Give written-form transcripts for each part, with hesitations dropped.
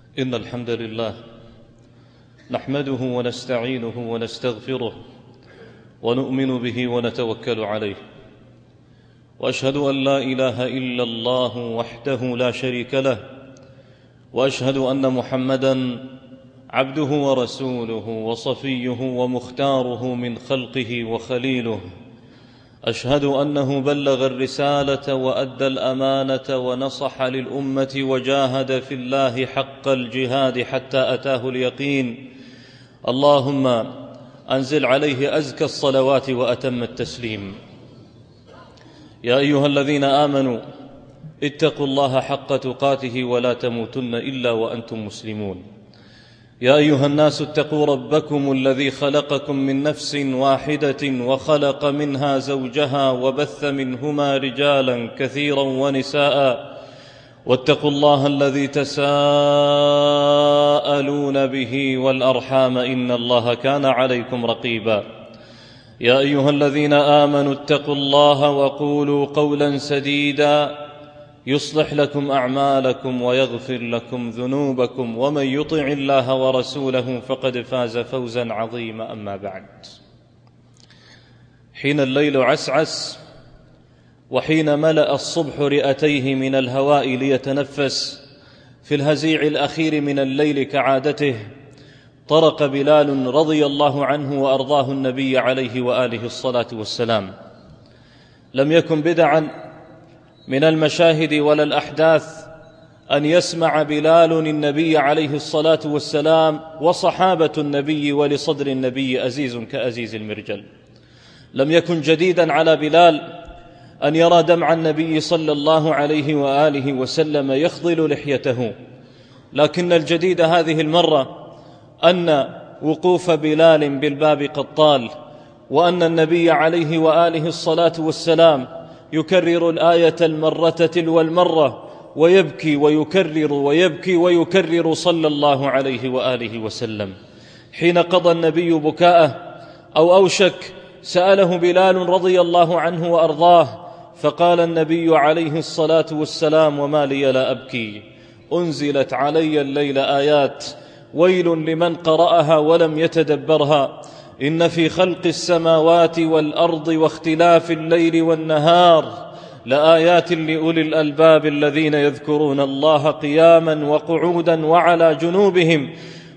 إن الحمد لله نحمده ونستعينه ونستغفره ونؤمن به ونتوكل عليه، وأشهد أن لا إله إلا الله وحده لا شريك له، وأشهد أن محمدًا عبده ورسوله وصفيه ومختاره من خلقه وخليله. أشهد أنه بلغ الرسالة وأدى الأمانة ونصح للأمة وجاهد في الله حق الجهاد حتى أتاه اليقين. اللهم أنزل عليه أزكى الصلوات وأتم التسليم. يا أيها الذين آمنوا اتقوا الله حق تقاته ولا تموتن إلا وأنتم مسلمون. يا أيها الناس اتقوا ربكم الذي خلقكم من نفس واحدة وخلق منها زوجها وبث منهما رجالا كثيرا ونساء، واتقوا الله الذي تساءلون به والأرحام إن الله كان عليكم رقيبا. يا أيها الذين آمنوا اتقوا الله وقولوا قولا سديدا يصلح لكم أعمالكم ويغفر لكم ذنوبكم، ومن يطع الله ورسوله فقد فاز فوزا عظيما. أما بعد، حين الليل عسعس وحين ملأ الصبح رئتيه من الهواء ليتنفس في الهزيع الأخير من الليل كعادته، طرق بلال رضي الله عنه وأرضاه النبي عليه وآله الصلاة والسلام. لم يكن بدعا من المشاهد ولا الأحداث أن يسمع بلال النبي عليه الصلاة والسلام وصحابة النبي ولصدر النبي أزيز كأزيز المرجل. لم يكن جديدا على بلال أن يرى دمع النبي صلى الله عليه وآله وسلم يخضل لحيته، لكن الجديد هذه المرة أن وقوف بلال بالباب قد طال، وأن النبي عليه وآله الصلاة والسلام يكرر الآية المرة تلو المرة، ويبكي ويكرر ويبكي ويكرر صلى الله عليه وآله وسلم. حين قضى النبي بكاءه أو أوشك سأله بلال رضي الله عنه وأرضاه، فقال النبي عليه الصلاة والسلام: وما لي لا أبكي؟ أنزلت علي الليل آيات، ويل لمن قرأها ولم يتدبرها. إن في خلق السماوات والأرض واختلاف الليل والنهار لآيات لأولي الألباب الذين يذكرون الله قياما وقعودا وعلى جنوبهم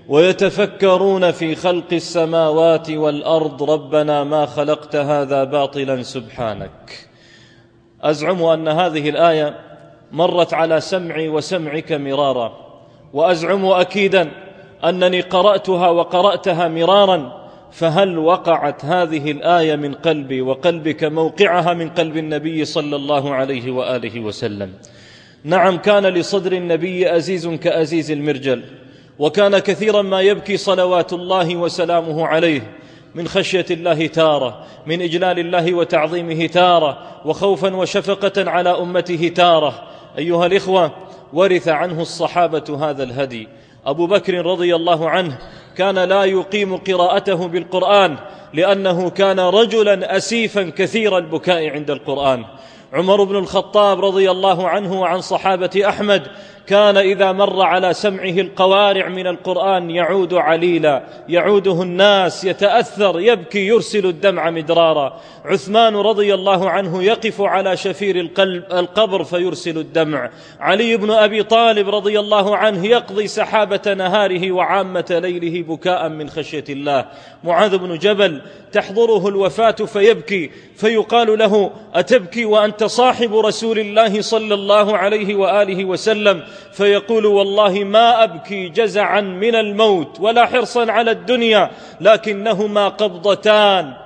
ويتفكرون في خلق السماوات والأرض ربنا ما خلقت هذا باطلا سبحانك. أزعم أن هذه الآية مرت على سمعي وسمعك مرارا، وأزعم أكيدا أنني قرأتها وقرأتها مرارا، فهل وقعت هذه الآية من قلبي وقلبك موقعها من قلب النبي صلى الله عليه وآله وسلم؟ نعم، كان لصدر النبي أزيز كأزيز المرجل، وكان كثيرا ما يبكي صلوات الله وسلامه عليه من خشية الله تارة، من إجلال الله وتعظيمه تارة، وخوفا وشفقة على أمته تارة. أيها الإخوة، ورث عنه الصحابة هذا الهدي. أبو بكر رضي الله عنه كان لا يقيم قراءته بالقرآن لأنه كان رجلا أسيفا كثير البكاء عند القرآن. عمر بن الخطاب رضي الله عنه وعن صحابة أحمد كان إذا مر على سمعه القوارع من القرآن يعود عليلا، يعوده الناس، يتأثر، يبكي، يرسل الدمع مدرارا. عثمان رضي الله عنه يقف على شفير القبر فيرسل الدمع. علي بن أبي طالب رضي الله عنه يقضي سحابة نهاره وعامة ليله بكاء من خشية الله. معاذ بن جبل تحضره الوفاة فيبكي، فيقال له: أتبكي وأنت صاحب رسول الله صلى الله عليه وآله وسلم؟ فيقول: والله ما أبكي جزعا من الموت ولا حرصا على الدنيا، لكنهما قبضتان،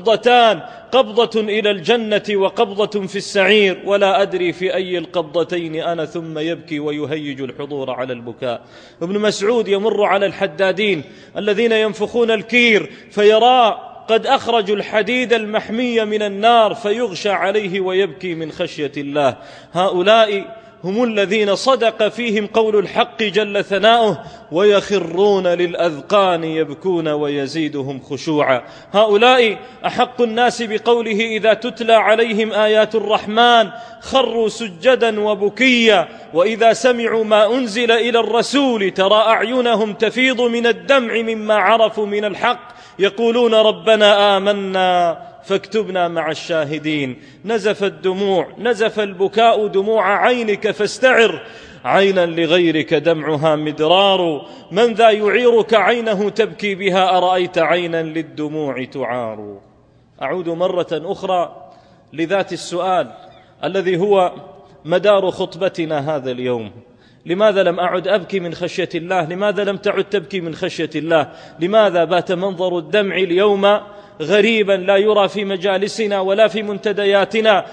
قبضة إلى الجنة وقبضة في السعير، ولا أدري في أي القبضتين أنا. ثم يبكي ويهيج الحضور على البكاء. ابن مسعود يمر على الحدادين الذين ينفخون الكير فيرى قد أخرجوا الحديد المحمي من النار فيغشى عليه ويبكي من خشية الله. هؤلاء هم الذين صدق فيهم قول الحق جل ثناؤه ويخرون للأذقان يبكون ويزيدهم خشوعا. هؤلاء أحق الناس بقوله إذا تتلى عليهم آيات الرحمن خروا سجدا وبكيا وإذا سمعوا ما أنزل إلى الرسول ترى أعينهم تفيض من الدمع مما عرفوا من الحق يقولون ربنا آمنا فاكتبنا مع الشاهدين. نزف الدموع، نزف البكاء دموع عينك فاستعر، عينا لغيرك دمعها مدرار. من ذا يعيرك عينه تبكي بها أرأيت عينا للدموع تعار. أعود مرة أخرى لذات السؤال الذي هو مدار خطبتنا هذا اليوم: لماذا لم أعد أبكي من خشية الله؟ لماذا لم تعد تبكي من خشية الله؟ لماذا بات منظر الدمع اليوم غريبا لا يرى في مجالسنا ولا في منتدياتنا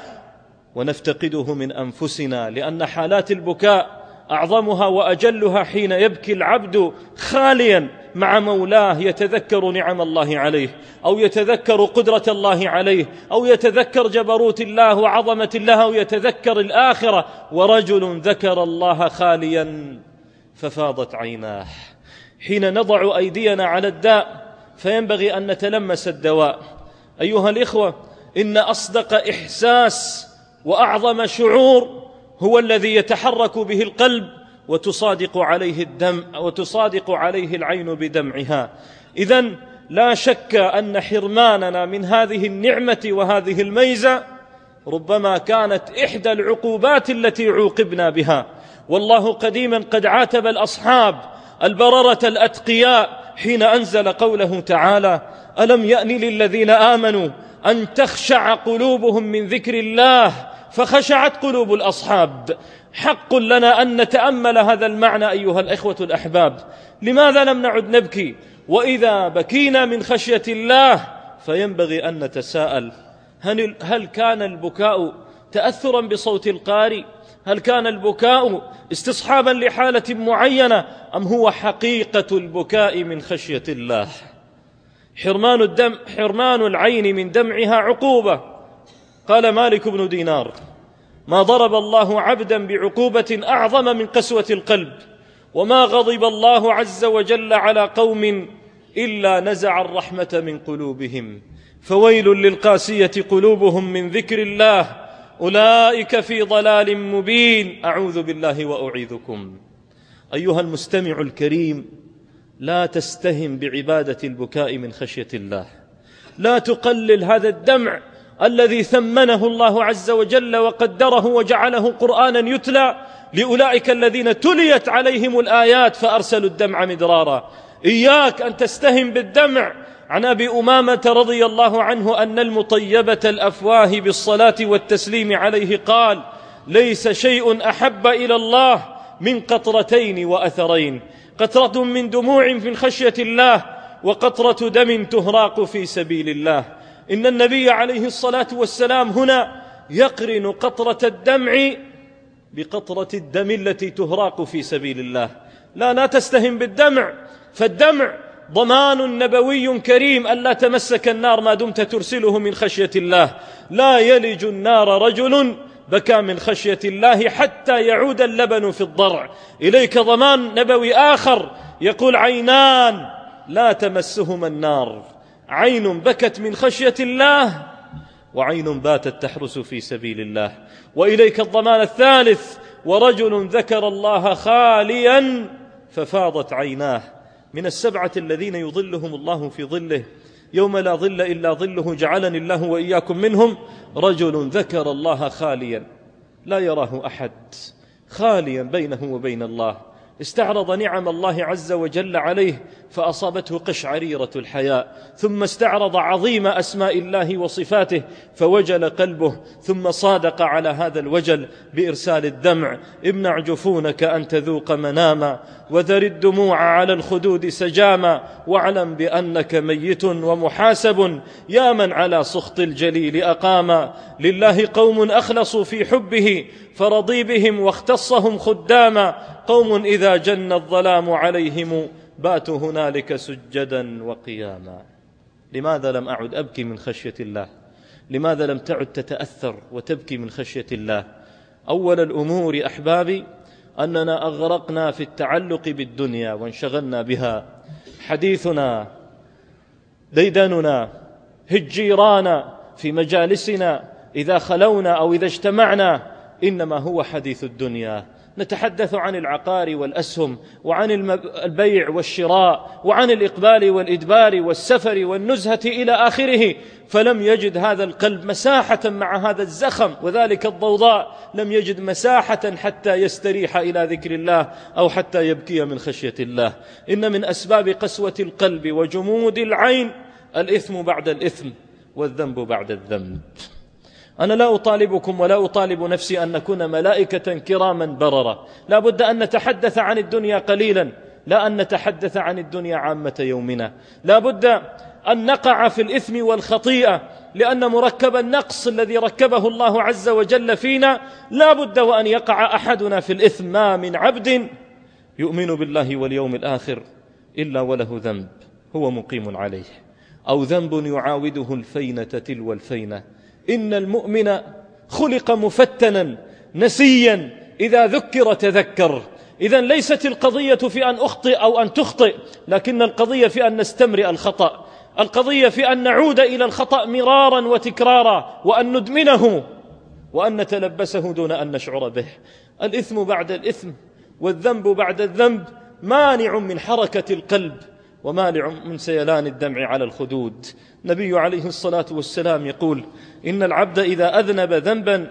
ونفتقده من أنفسنا؟ لأن حالات البكاء أعظمها وأجلها حين يبكي العبد خاليا مع مولاه، يتذكر نعم الله عليه، أو يتذكر قدرة الله عليه، أو يتذكر جبروت الله وعظمة الله، أو يتذكر الآخرة. ورجل ذكر الله خاليا ففاضت عيناه. حين نضع أيدينا على الداء فينبغي أن نتلمس الدواء. أيها الإخوة، إن أصدق إحساس وأعظم شعور هو الذي يتحرك به القلب وتصادق عليه الدم وتصادق عليه العين بدمعها. إذن لا شك أن حرماننا من هذه النعمة وهذه الميزة ربما كانت إحدى العقوبات التي عوقبنا بها. والله قديما قد عاتب الأصحاب البررة الأتقياء حين أنزل قوله تعالى: ألم يأن للذين آمنوا أن تخشع قلوبهم من ذكر الله فخشعت قلوب الأصحاب. حق لنا أن نتأمل هذا المعنى أيها الإخوة الأحباب. لماذا لم نعد نبكي؟ وإذا بكينا من خشية الله فينبغي أن نتساءل: هل كان البكاء تأثرا بصوت القارئ؟ هل كان البكاء استصحابا لحالة معينة؟ أم هو حقيقة البكاء من خشية الله؟ حرمان العين من دمعها عقوبة. قال مالك بن دينار: ما ضرب الله عبدا بعقوبة أعظم من قسوة القلب، وما غضب الله عز وجل على قوم إلا نزع الرحمة من قلوبهم. فويل للقاسية قلوبهم من ذكر الله، أولئك في ضلال مبين. أعوذ بالله وأعيذكم. أيها المستمع الكريم، لا تستهن بعبادة البكاء من خشية الله. لا تقلل هذا الدمع الذي ثمنه الله عز وجل وقدره وجعله قرآنا يتلى لأولئك الذين تليت عليهم الآيات فأرسلوا الدمع مدرارا. إياك أن تستهن بالدمع. عن أبي أمامة رضي الله عنه أن المطيبة الأفواه بالصلاة والتسليم عليه قال: ليس شيء أحب إلى الله من قطرتين وأثرين: قطرة من دموع من خشية الله، وقطرة دم تهراق في سبيل الله. إن النبي عليه الصلاة والسلام هنا يقرن قطرة الدمع بقطرة الدم التي تهراق في سبيل الله. لا تستهن بالدمع، فالدمع ضمان نبوي كريم ألا تمسك النار ما دمت ترسله من خشية الله. لا يلج النار رجل بكى من خشية الله حتى يعود اللبن في الضرع. إليك ضمان نبوي آخر يقول: عينان لا تمسهما النار: عين بكت من خشية الله، وعين باتت تحرس في سبيل الله. وإليك الضمان الثالث: ورجل ذكر الله خاليا ففاضت عيناه. من السبعة الذين يظلهم الله في ظله يوم لا ظل إلا ظله، جعلني الله وإياكم منهم: رجل ذكر الله خاليا لا يراه أحد، خاليا بينه وبين الله، استعرض نعم الله عز وجل عليه فأصابته قشعريرة الحياء، ثم استعرض عظيم أسماء الله وصفاته فوجل قلبه، ثم صادق على هذا الوجل بإرسال الدمع: امنع جفونك أن تذوق مناما، وذر الدموع على الخدود سجاما، واعلم بأنك ميت ومحاسب، يا من على سخط الجليل أقاما. لله قوم أخلصوا في حبه فرضي بهم واختصهم خداما، قوم إذا جن الظلام عليهم باتوا هنالك سجدا وقياما. لماذا لم أعد أبكي من خشية الله؟ لماذا لم تعد تتأثر وتبكي من خشية الله؟ أول الأمور أحبابي أننا أغرقنا في التعلق بالدنيا وانشغلنا بها. حديثنا، ديدننا، هجيرانا في مجالسنا إذا خلونا أو إذا اجتمعنا إنما هو حديث الدنيا. نتحدث عن العقار والأسهم، وعن البيع والشراء، وعن الإقبال والإدبار والسفر والنزهة إلى آخره، فلم يجد هذا القلب مساحة مع هذا الزخم وذلك الضوضاء، لم يجد مساحة حتى يستريح إلى ذكر الله أو حتى يبكي من خشية الله. إن من أسباب قسوة القلب وجمود العين الإثم بعد الإثم والذنب بعد الذنب. أنا لا أطالبكم ولا أطالب نفسي أن نكون ملائكة كراما بررة، لا بد أن نتحدث عن الدنيا قليلا، لا أن نتحدث عن الدنيا عامة يومنا. لا بد أن نقع في الإثم والخطيئة، لأن مركب النقص الذي ركبه الله عز وجل فينا لا بد وأن يقع أحدنا في الإثم. ما من عبد يؤمن بالله واليوم الآخر إلا وله ذنب هو مقيم عليه، أو ذنب يعاوده الفينة تلو الفينة. إن المؤمن خلق مفتنا نسيا، إذا ذكر تذكر. إذن ليست القضية في أن أخطئ أو أن تخطئ، لكن القضية في أن نستمرئ الخطأ، القضية في أن نعود إلى الخطأ مرارا وتكرارا، وأن ندمنه وأن نتلبسه دون أن نشعر به. الإثم بعد الإثم والذنب بعد الذنب مانع من حركة القلب ومانع من سيلان الدمع على الخدود. النبي عليه الصلاة والسلام يقول: إن العبد إذا أذنب ذنبا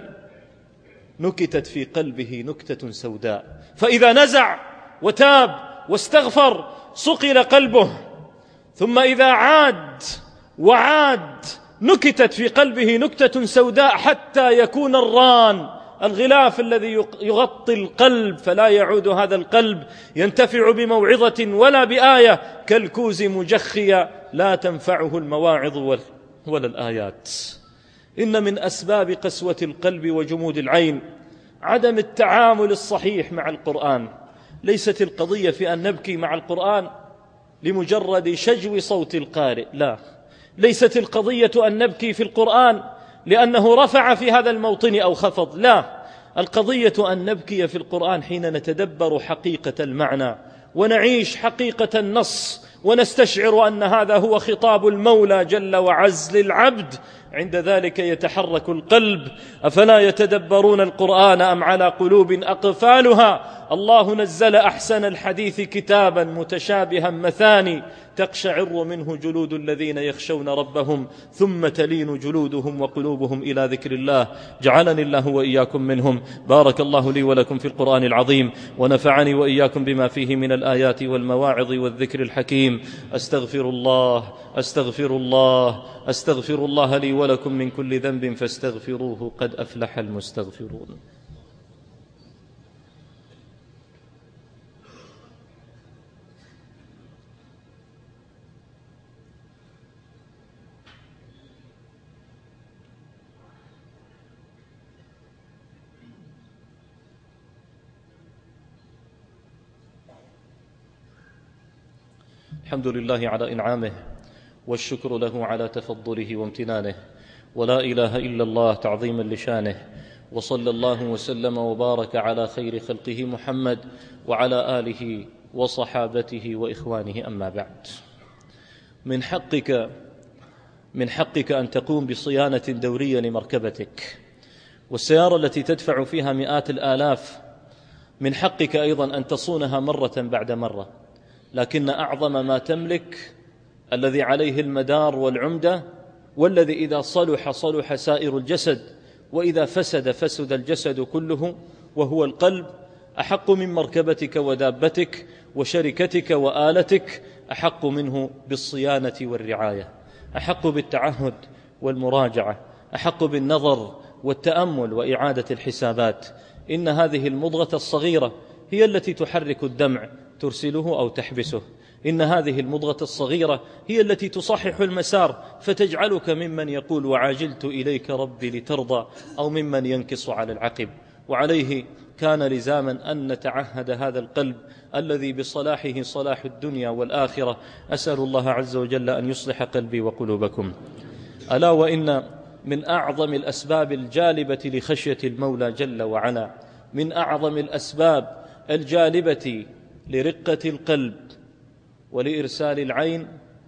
نكتت في قلبه نكتة سوداء، فإذا نزع وتاب واستغفر صقل قلبه، ثم إذا عاد وعاد نكتت في قلبه نكتة سوداء حتى يكون الران، الغلاف الذي يغطي القلب، فلا يعود هذا القلب ينتفع بموعظة ولا بآية، كالكوز مجخيا لا تنفعه المواعظ ولا الآيات. إن من أسباب قسوة القلب وجمود العين عدم التعامل الصحيح مع القرآن. ليست القضية في أن نبكي مع القرآن لمجرد شجو صوت القارئ، لا. ليست القضية أن نبكي في القرآن لأنه رفع في هذا الموطن أو خفض، لا. القضية أن نبكي في القرآن حين نتدبر حقيقة المعنى ونعيش حقيقة النص، ونستشعر أن هذا هو خطاب المولى جل وعز للعبد. عند ذلك يتحرك القلب. أفلا يتدبرون القرآن أم على قلوب أقفالها؟ الله نزل أحسن الحديث كتابا متشابها مثاني تقشعر منه جلود الذين يخشون ربهم ثم تلين جلودهم وقلوبهم إلى ذكر الله. جعلني الله وإياكم منهم. بارك الله لي ولكم في القرآن العظيم، ونفعني وإياكم بما فيه من الآيات والمواعظ والذكر الحكيم. أستغفر الله أستغفر الله أستغفر الله لي ولكم من كل ذنب فاستغفروه قد أفلح المستغفرون. الحمد لله على إنعامه، والشكر له على تفضله وامتنانه، ولا إله إلا الله تعظيما لشانه. وصلى الله وسلم وبارك على خير خلقه محمد وعلى آله وصحابته وإخوانه. أما بعد، من حقك أن تقوم بصيانة دورية لمركبتك، والسيارة التي تدفع فيها مئات الآلاف من حقك أيضا أن تصونها مرة بعد مرة. لكن أعظم ما تملك الذي عليه المدار والعمدة، والذي إذا صلح صلح سائر الجسد، وإذا فسد فسد الجسد كله، وهو القلب. أحق من مركبتك ودابتك وشركتك وآلتك، أحق منه بالصيانة والرعاية، أحق بالتعهد والمراجعة، أحق بالنظر والتأمل وإعادة الحسابات. إن هذه المضغة الصغيرة هي التي تحرك الدمع، ترسله أو تحبسه. إن هذه المضغة الصغيرة هي التي تصحح المسار، فتجعلك ممن يقول وعاجلت إليك ربي لترضى، أو ممن ينكص على العقب. وعليه كان لزاما أن نتعهد هذا القلب الذي بصلاحه صلاح الدنيا والآخرة. أسأل الله عز وجل أن يصلح قلبي وقلوبكم. ألا وإن من أعظم الأسباب الجالبة لخشية المولى جل وعلا، من أعظم الأسباب الجالبة لرقة القلب ولإرسال العين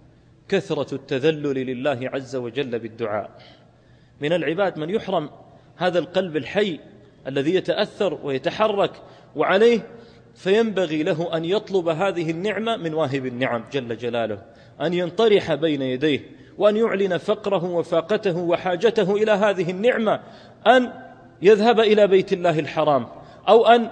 كثرة التذلل لله عز وجل بالدعاء. من العباد من يحرم هذا القلب الحي الذي يتأثر ويتحرك وعليه، فينبغي له أن يطلب هذه النعمة من واهب النعم جل جلاله، أن ينطرح بين يديه وأن يعلن فقره وفاقته وحاجته إلى هذه النعمة، أن يذهب إلى بيت الله الحرام أو أن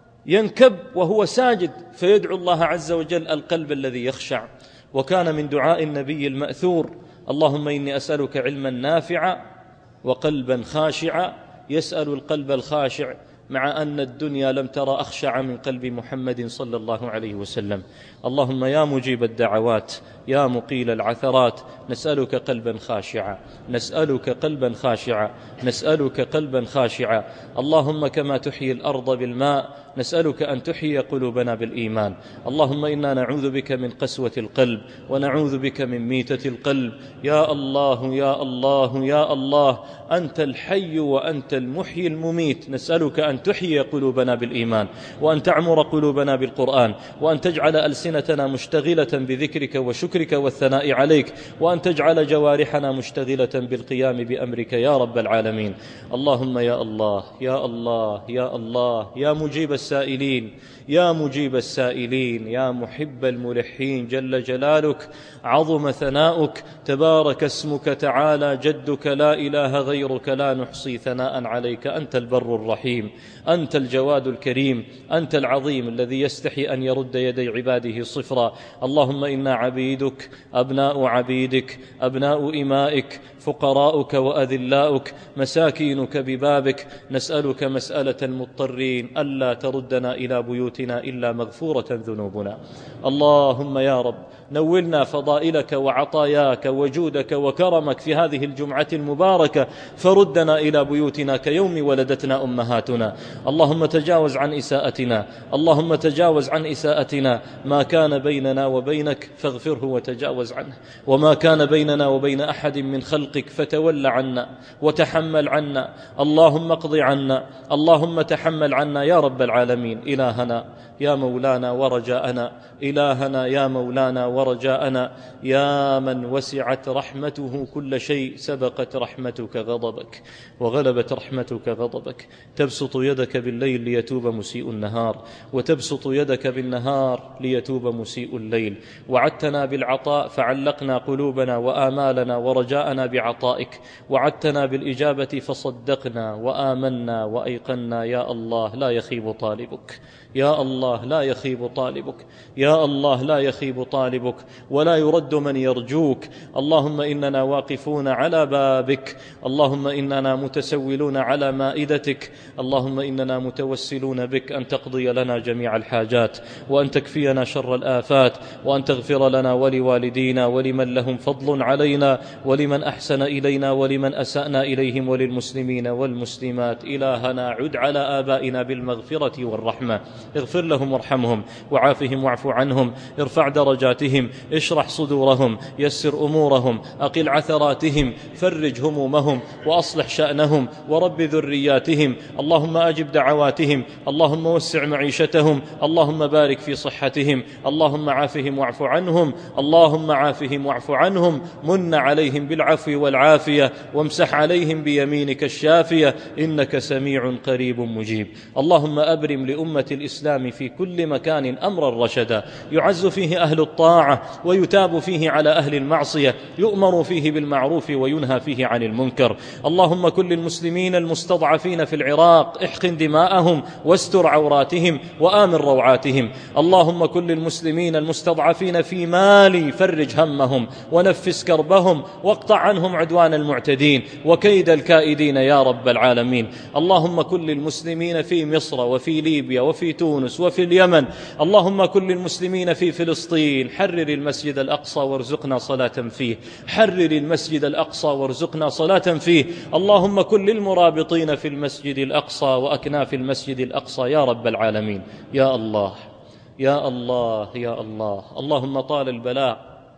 ينكب وهو ساجد فيدعو الله عز وجل القلب الذي يخشع. وكان من دعاء النبي المأثور: اللهم إني أسألك علما نافعا وقلبا خاشعا. يسأل القلب الخاشع مع أن الدنيا لم ترى أخشع من قلب محمد صلى الله عليه وسلم. اللهم يا مجيب الدعوات يا مقيل العثرات، نسألك قلبا خاشعا، نسألك قلبا خاشعا، نسألك قلبا خاشعا. اللهم كما تحيي الأرض بالماء نسألك أن تحيي قلوبنا بالإيمان. اللهم إنا نعوذ بك من قسوة القلب ونعوذ بك من ميتة القلب. يا الله يا الله يا الله، أنت الحي وأنت المحيي المميت، نسألك أن تحيي قلوبنا بالإيمان، وأن تعمر قلوبنا بالقرآن، وأن تجعل ألسنتنا مشتغلة بذكرك وشكرك والثناء عليك، وأن تجعل جوارحنا مشتغلة بالقيام بأمرك يا رب العالمين. اللهم يا الله يا الله يا الله يا مجيب السائلين، يا مجيب السائلين، يا محب الملحين جل جلالك، عظم ثناؤك، تبارك اسمك، تعالى جدك، لا إله غيرك، لا نحصي ثناء عليك. أنت البر الرحيم، أنت الجواد الكريم، أنت العظيم الذي يستحي أن يرد يدي عباده صفرا. اللهم إنا عبيدك، أبناء عبيدك، أبناء إمائك، فقراؤك وأذلاؤك، مساكينك ببابك، نسألك مسألة المضطرين ألا تردنا إلى بيوتنا إلا مغفورة ذنوبنا. اللهم يا رب نولنا فضائلك وعطاياك وجودك وكرمك في هذه الجمعة المباركة، فردنا إلى بيوتنا كيوم ولدتنا أمهاتنا. اللهم تجاوز عن إساءتنا، اللهم تجاوز عن إساءتنا، ما كان بيننا وبينك فاغفره وتجاوز عنه، وما كان بيننا وبين أحد من خلقك فتول عنا وتحمل عنا. اللهم اقض عنا، اللهم تحمل عنا يا رب العالمين. إلهنا يا مولانا ورجاءنا، إلهنا يا مولانا ورجاءنا، يا من وسعت رحمته كل شيء، سبقت رحمتك غضبك وغلبت رحمتك غضبك. تبسط يدك بالليل ليتوب مسيء النهار، وتبسط يدك بالنهار ليتوب مسيء الليل. وعدتنا بالعطاء فعلقنا قلوبنا وآمالنا ورجاءنا بعطائك، وعدتنا بالإجابة فصدقنا وآمنا وأيقنا. يا الله لا يخيب طالبك، يا الله لا يخيب طالبك، يا الله لا يخيب طالبك، ولا يرد من يرجوك. اللهم إننا واقفون على بابك، اللهم إننا متسولون على مائدتك، اللهم إننا متوسلون بك أن تقضي لنا جميع الحاجات، وأن تكفينا شر الآفات، وأن تغفر لنا ولوالدينا ولمن لهم فضل علينا، ولمن أحسن إلينا ولمن أسأنا إليهم، وللمسلمين والمسلمات. إلهنا عد على آبائنا بالمغفرة والرحمة، اغفر لهم وارحمهم وعافهم واعف عنهم، ارفع درجاتهم، اشرح صدورهم، يسر أمورهم، أقل عثراتهم، فرج همومهم، وأصلح شأنهم، ورب ذرياتهم. اللهم أجب دعواتهم، اللهم وسع معيشتهم، اللهم بارك في صحتهم، اللهم عافهم واعف عنهم، اللهم عافهم واعف عنهم، من عليهم بالعفو والعافية، وامسح عليهم بيمينك الشافية، إنك سميع قريب مجيب. اللهم أبرم لأمة الإسلام في كل مكان أمرا رشدا، يعز فيه أهل الطاعة ويتاب فيه على أهل المعصية، يؤمر فيه بالمعروف وينهى فيه عن المنكر. اللهم كن للمسلمين المستضعفين في العراق احقن دماءهم واستر عوراتهم وآمن روعاتهم. اللهم كن للمسلمين المستضعفين في مالي فرج همهم ونفس كربهم، واقطع عنهم عدوان المعتدين وكيد الكائدين يا رب العالمين. اللهم كن للمسلمين في مصر وفي ليبيا وفي تونس وفي اليمن، اللهم كن للمسلمين في فلسطين، حرر المسجد الأقصى وارزقنا صلاة فيه، حرر المسجد الأقصى وارزقنا صلاة فيه. اللهم كن للمرابطين في المسجد الأقصى وأكناف المسجد الأقصى يا رب العالمين. يا الله يا الله يا الله. اللهم طال البلاء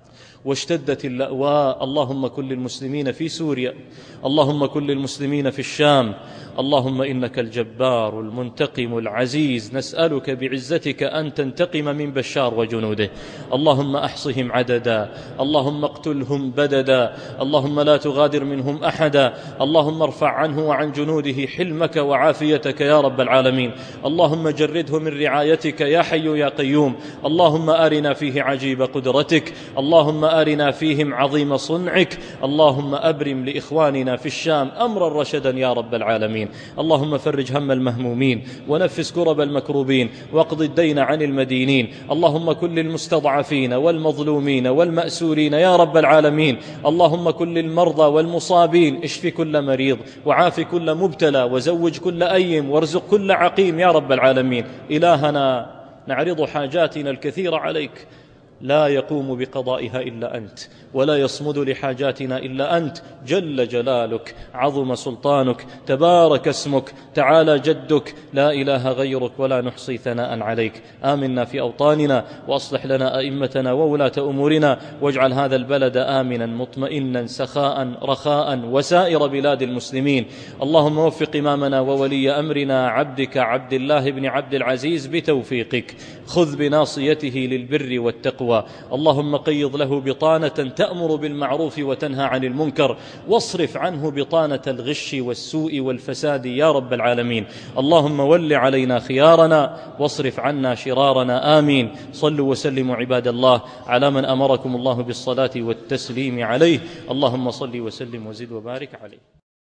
واشتدت اللأواء. اللهم كن للمسلمين في سوريا، اللهم كن للمسلمين في الشام. اللهم إنك الجبار المنتقم العزيز، نسألك بعزتك أن تنتقم من بشار وجنوده. اللهم أحصهم عددا، اللهم اقتلهم بددا، اللهم لا تغادر منهم أحدا. اللهم ارفع عنه وعن جنوده حلمك وعافيتك يا رب العالمين. اللهم جرده من رعايتك يا حي يا قيوم. اللهم أرنا فيه عجيب قدرتك، اللهم أرنا فيهم عظيم صنعك. اللهم أبرم لإخواننا في الشام أمرا رشدا يا رب العالمين. اللهم فرج هم المهمومين ونفس كرب المكروبين واقض الدين عن المدينين. اللهم كن للمستضعفين والمظلومين والمأسورين يا رب العالمين. اللهم كن للمرضى والمصابين، اشف كل مريض وعاف كل مبتلى وزوج كل أيم وارزق كل عقيم يا رب العالمين. إلهنا نعرض حاجاتنا الكثيرة عليك، لا يقوم بقضائها إلا أنت، ولا يصمد لحاجاتنا إلا أنت، جل جلالك، عظم سلطانك، تبارك اسمك، تعالى جدك، لا إله غيرك، ولا نحصي ثناء عليك. آمنا في أوطاننا، وأصلح لنا أئمتنا وولاة أمورنا، واجعل هذا البلد آمنا مطمئنا سخاء رخاء وسائر بلاد المسلمين. اللهم وفق إمامنا وولي أمرنا عبدك عبد الله بن عبد العزيز بتوفيقك، خذ بناصيته للبر والتقوى. اللهم قيض له بطانة تأمر بالمعروف وتنهى عن المنكر، واصرف عنه بطانة الغش والسوء والفساد يا رب العالمين. اللهم ول علينا خيارنا واصرف عنا شرارنا. آمين. صلوا وسلموا عباد الله على من أمركم الله بالصلاة والتسليم عليه. اللهم صل وسلم وزد وبارك عليه.